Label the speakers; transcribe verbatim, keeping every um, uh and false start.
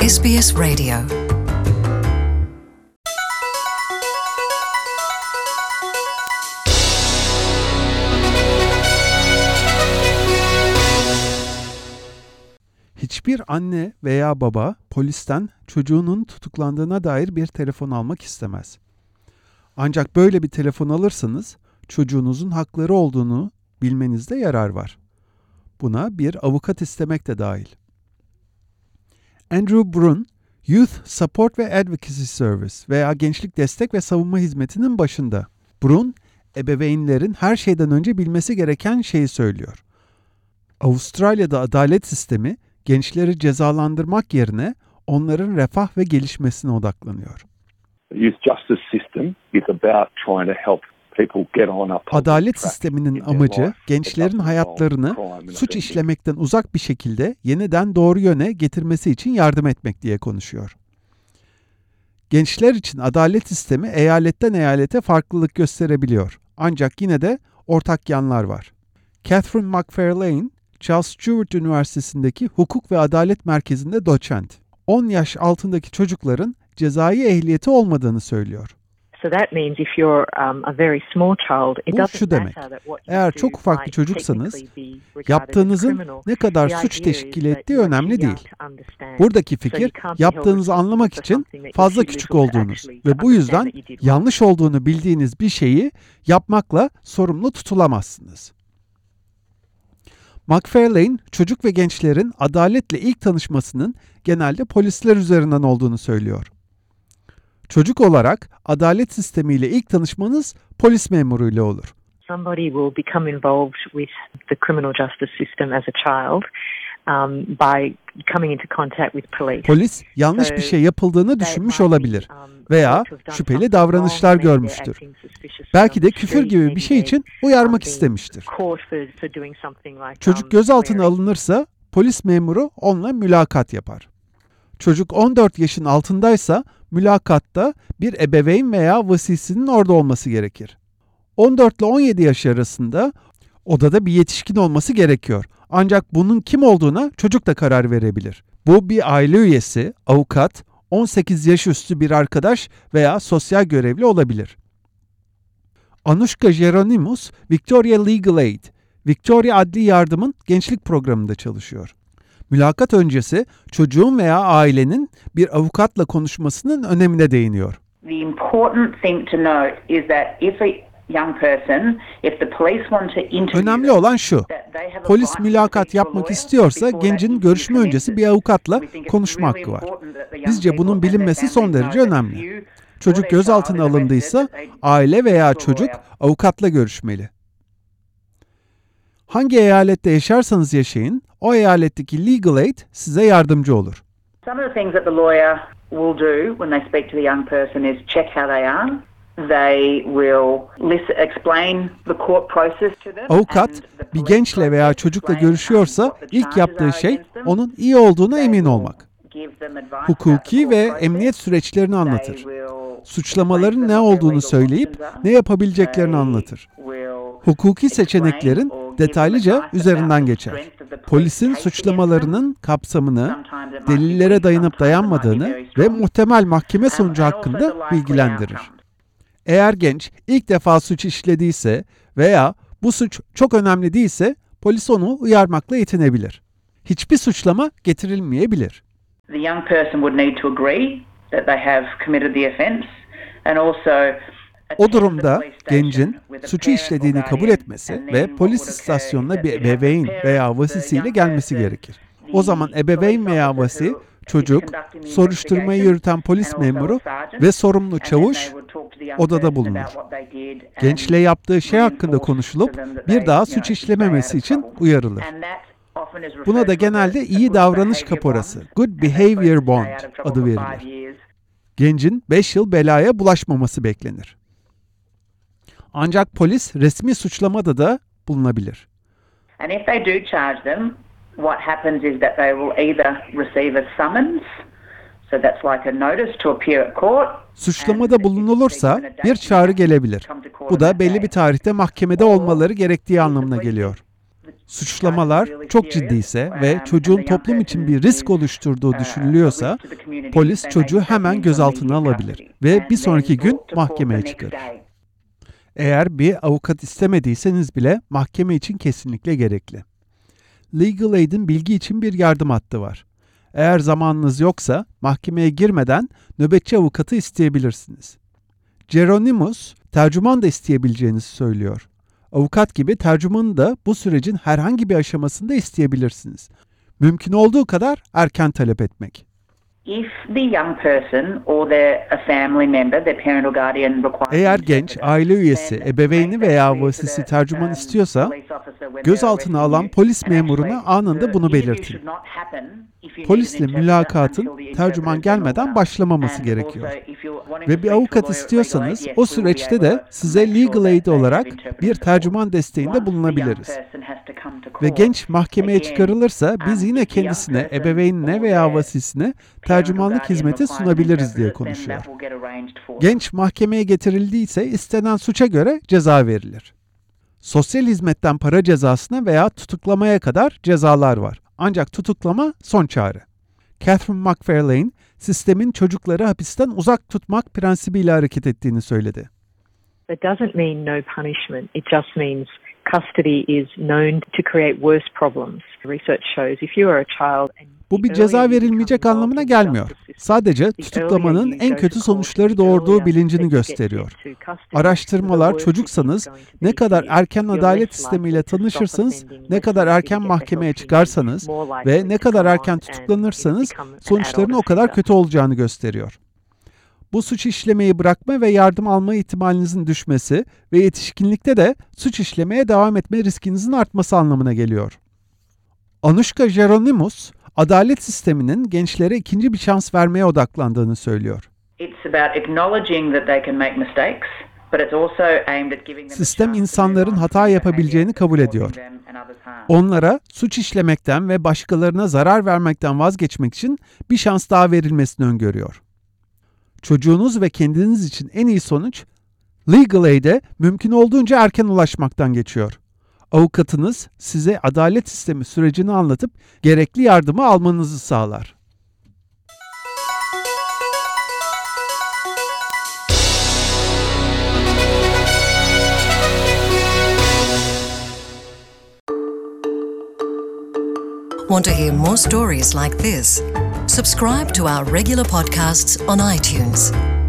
Speaker 1: S B S Radio.
Speaker 2: Hiçbir anne veya baba polisten çocuğunun tutuklandığına dair bir telefon almak istemez. Ancak böyle bir telefon alırsanız çocuğunuzun hakları olduğunu bilmenizde yarar var. Buna bir avukat istemek de dahil. Andrew Brun, Youth Support ve Advocacy Service veya Gençlik Destek ve Savunma Hizmeti'nin başında. Brun, ebeveynlerin her şeyden önce bilmesi gereken şeyi söylüyor. Avustralya'da adalet sistemi gençleri cezalandırmak yerine onların refah ve gelişmesine odaklanıyor. Adalet sisteminin amacı gençlerin hayatlarını suç işlemekten uzak bir şekilde yeniden doğru yöne getirmesi için yardım etmek diye konuşuyor. Gençler için adalet sistemi eyaletten eyalete farklılık gösterebiliyor. Ancak yine de ortak yanlar var. Catherine McFarlane, Charles Sturt Üniversitesi'ndeki Hukuk ve Adalet Merkezi'nde doçent. on yaş altındaki çocukların cezai ehliyeti olmadığını söylüyor. Bu şu demek, eğer çok ufak bir çocuksanız, yaptığınızın ne kadar suç teşkil ettiği önemli değil. Buradaki fikir, yaptığınızı anlamak için fazla küçük olduğunuz ve bu yüzden yanlış olduğunu bildiğiniz bir şeyi yapmakla sorumlu tutulamazsınız. McFarlane, çocuk ve gençlerin adaletle ilk tanışmasının genelde polisler üzerinden olduğunu söylüyor. Çocuk olarak adalet sistemiyle ilk tanışmanız polis memuruyla olur.
Speaker 3: Somebody will become involved with the criminal justice system as a child um, by coming into contact with police.
Speaker 2: Polis yanlış bir şey yapıldığını düşünmüş olabilir veya şüpheli davranışlar görmüştür. Belki de küfür gibi bir şey için uyarmak istemiştir. Çocuk gözaltına alınırsa polis memuru onunla mülakat yapar. Çocuk on dört yaşın altındaysa mülakatta bir ebeveyn veya vasisinin orada olması gerekir. on dört ile on yedi yaş arasında odada bir yetişkin olması gerekiyor. Ancak bunun kim olduğuna çocuk da karar verebilir. Bu bir aile üyesi, avukat, on sekiz yaş üstü bir arkadaş veya sosyal görevli olabilir. Anushka Geronimos, Victoria Legal Aid, Victoria Adli Yardım'ın gençlik programında çalışıyor. Mülakat öncesi çocuğun veya ailenin bir avukatla konuşmasının önemine değiniyor.
Speaker 4: The important thing to note is that if a young person, if the police want to interview,
Speaker 2: önemli olan şu, polis mülakat yapmak istiyorsa gencin görüşme öncesi bir avukatla konuşma hakkı var. Bizce bunun bilinmesi son derece önemli. Çocuk gözaltına alındıysa aile veya çocuk avukatla görüşmeli. Hangi eyalette yaşarsanız yaşayın, o eyaletteki Legal Aid size yardımcı olur.
Speaker 4: Some of the things that the lawyer will do when they speak to the young person is check how they are. They will listen, explain the court process to them.
Speaker 2: Avukat bir gençle veya çocukla görüşüyorsa ilk yaptığı şey onun iyi olduğuna emin olmak. Hukuki ve emniyet süreçlerini anlatır. Suçlamaların ne olduğunu söyleyip ne yapabileceklerini anlatır. Hukuki seçeneklerin detaylıca üzerinden geçer. Polisin suçlamalarının kapsamını, delillere dayanıp dayanmadığını ve muhtemel mahkeme sonucu hakkında bilgilendirir. Eğer genç ilk defa suç işlediyse veya bu suç çok önemli değilse polis onu uyarmakla yetinebilir. Hiçbir suçlama getirilmeyebilir.
Speaker 4: The young person would need to agree that they have committed the offence and also
Speaker 2: O durumda gencin suçu işlediğini kabul etmesi ve polis istasyonuna bir ebeveyn veya vasisiyle gelmesi gerekir. O zaman ebeveyn veya vasi, çocuk, soruşturmayı yürüten polis memuru ve sorumlu çavuş odada bulunur. Gençle yaptığı şey hakkında konuşulup bir daha suç işlememesi için uyarılır. Buna da genelde iyi davranış kaporası, Good Behavior Bond adı verilir. Gencin beş yıl belaya bulaşmaması beklenir. Ancak polis resmi suçlamada da bulunabilir.
Speaker 4: And if they do charge them, what happens is that they will either receive a summons, so that's like a notice to appear at court.
Speaker 2: Suçlamada bulunulursa bir çağrı gelebilir. Bu da belli bir tarihte mahkemede olmaları gerektiği anlamına geliyor. Suçlamalar çok ciddiyse ve çocuğun toplum için bir risk oluşturduğu düşünülüyorsa polis çocuğu hemen gözaltına alabilir ve bir sonraki gün mahkemeye çıkarır. Eğer bir avukat istemediyseniz bile mahkeme için kesinlikle gerekli. Legal Aid'in bilgi için bir yardım hattı var. Eğer zamanınız yoksa mahkemeye girmeden nöbetçi avukatı isteyebilirsiniz. Geronimus, tercüman da isteyebileceğinizi söylüyor. Avukat gibi tercümanı da bu sürecin herhangi bir aşamasında isteyebilirsiniz. Mümkün olduğu kadar erken talep etmek.
Speaker 4: If the young person or their a family member, their parent or guardian requires
Speaker 2: Eğer genç, aile üyesi, ebeveyni veya vasisi tercüman istiyorsa, gözaltına alan polis memuruna anında bunu belirtin. Polisle mülakatın tercüman gelmeden başlamaması gerekiyor. Ve bir avukat istiyorsanız o süreçte de size Legal Aid olarak bir tercüman desteğinde bulunabiliriz. Ve genç mahkemeye çıkarılırsa biz yine kendisine, ebeveynine veya vasisine tercümanlık hizmeti sunabiliriz diye konuşuyor. Genç mahkemeye getirildiyse istenen suça göre ceza verilir. Sosyal hizmetten para cezasına veya tutuklamaya kadar cezalar var. Ancak tutuklama son çare. Catherine McFarlane, sistemin çocukları hapisten uzak tutmak prensibiyle hareket ettiğini söyledi.
Speaker 3: It doesn't mean no punishment. It just means custody is known to create worse problems. Research shows if you are a child and
Speaker 2: Bu bir ceza verilmeyecek anlamına gelmiyor. Sadece tutuklamanın en kötü sonuçları doğurduğu bilincini gösteriyor. Araştırmalar çocuksanız ne kadar erken adalet sistemiyle tanışırsanız, ne kadar erken mahkemeye çıkarsanız ve ne kadar erken tutuklanırsanız sonuçların o kadar kötü olacağını gösteriyor. Bu suç işlemeyi bırakma ve yardım alma ihtimalinizin düşmesi ve yetişkinlikte de suç işlemeye devam etme riskinizin artması anlamına geliyor. Anushka Geronimus, adalet sisteminin gençlere ikinci bir şans vermeye odaklandığını söylüyor. Sistem insanların hata yapabileceğini kabul ediyor. Onlara suç işlemekten ve başkalarına zarar vermekten vazgeçmek için bir şans daha verilmesini öngörüyor. Çocuğunuz ve kendiniz için en iyi sonuç, Legal Aid'e mümkün olduğunca erken ulaşmaktan geçiyor. Avukatınız size adalet sistemi sürecini anlatıp gerekli yardımı almanızı sağlar.
Speaker 1: Want to hear more stories like this? Subscribe to our regular podcasts on iTunes.